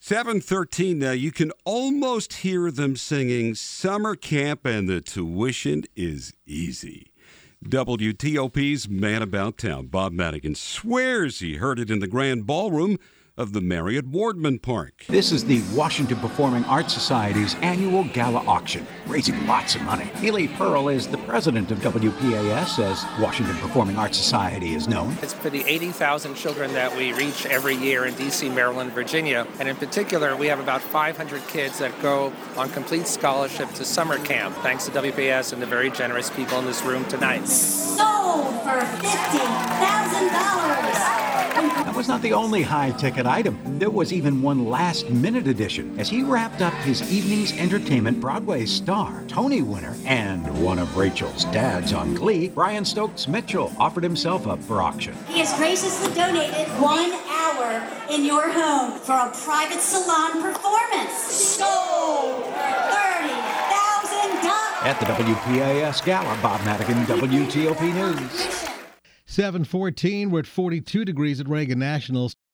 7:13 now. You can almost hear them singing Summer Camp and the tuition is easy. WTOP's Man About Town, Bob Madigan, swears he heard it in the grand ballroom of the Marriott Wardman Park. This is the Washington Performing Arts Society's annual gala auction, raising lots of money. Haley Pearl is the president of WPAS, as Washington Performing Arts Society is known. It's for the 80,000 children that we reach every year in D.C., Maryland, Virginia. And in particular, we have about 500 kids that go on complete scholarship to summer camp, thanks to WPAS and the very generous people in this room tonight. Sold for $50,000. That was not the only high-ticket item. There was even one last-minute edition. As he wrapped up his evening's entertainment, Broadway star, Tony winner, and one of Rachel's dads on Glee, Brian Stokes Mitchell, offered himself up for auction. He has graciously donated 1 hour in your home for a private salon performance. Sold for $30,000. At the WPAS Gala, Bob Madigan, WTOP News. 7:14, we're at 42 degrees at Reagan National.